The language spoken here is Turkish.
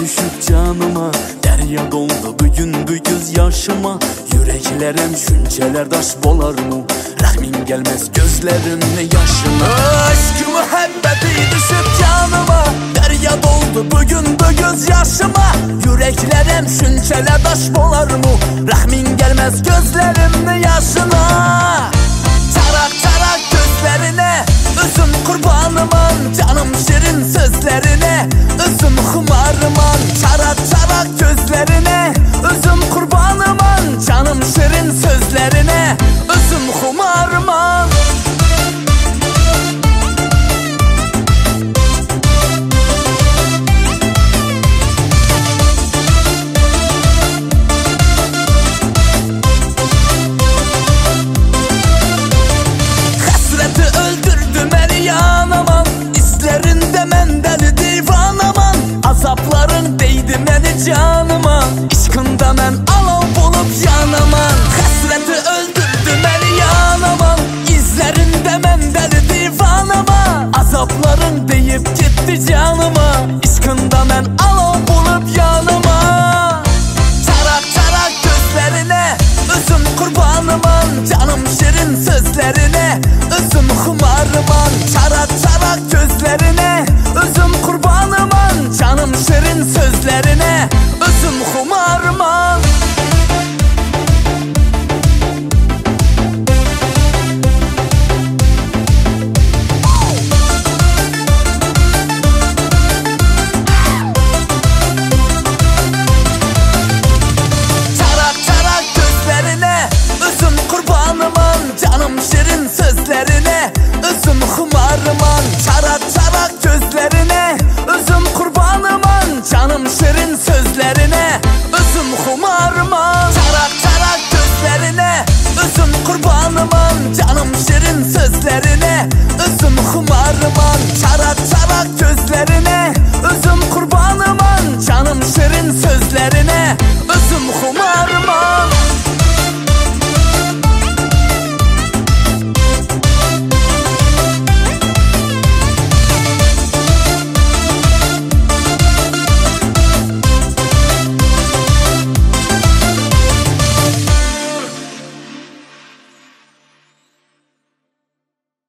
düşüp canıma, derya doldu bugün bu göz yaşıma. Yüreklerim şünçeler daş bolarmı? Rahmin gelmez gözlerimin yaşına. Aşkı muhabbeti düşüp canıma, derya doldu bugün bu göz yaşıma. Yüreklerim şünçeler daş bolarmı? Rahmin gelmez gözlerimin yaşına. Tarak tarak gözlerine, üzüm kurbanıman, canım şirin sözlerine, üzüm kumarıman. Tarak tarak gözlerine, üzüm kurbanıman, canım şirin sözlerine, üzüm kumarıman. Azapların değdi məni canıma, İşkında mən alav bulup yanaman. Həsrəti öldürdü məni yanaman, İzlərində mən dəli divanaman. Azapların deyip gitti canıma, İşkında mən alav bulup yanaman. Tarak tarak gözlerine, üzüm kurbanıman, canım şirin sözlerine, üzüm kumarıman. Tarak tarak gözlerine, üzüm kurbanıman, canım şirin sözlerine, üzüm kumarıman. Tarak tarak gözlerine, üzüm kurbanıman, canım şirin sözlerine, üzüm kumarıman. Tarak tarak gözlerine, üzüm kurbanıman, canım şirin sözlerine, üzüm kumarıman. Tarak tarak gözlerine, üzüm kurbanıman, canım şirin sözlerine, üzüm kumarıman. Tarak tarak gözlerine, üzüm kurbanıman, canım şirin sözlerine,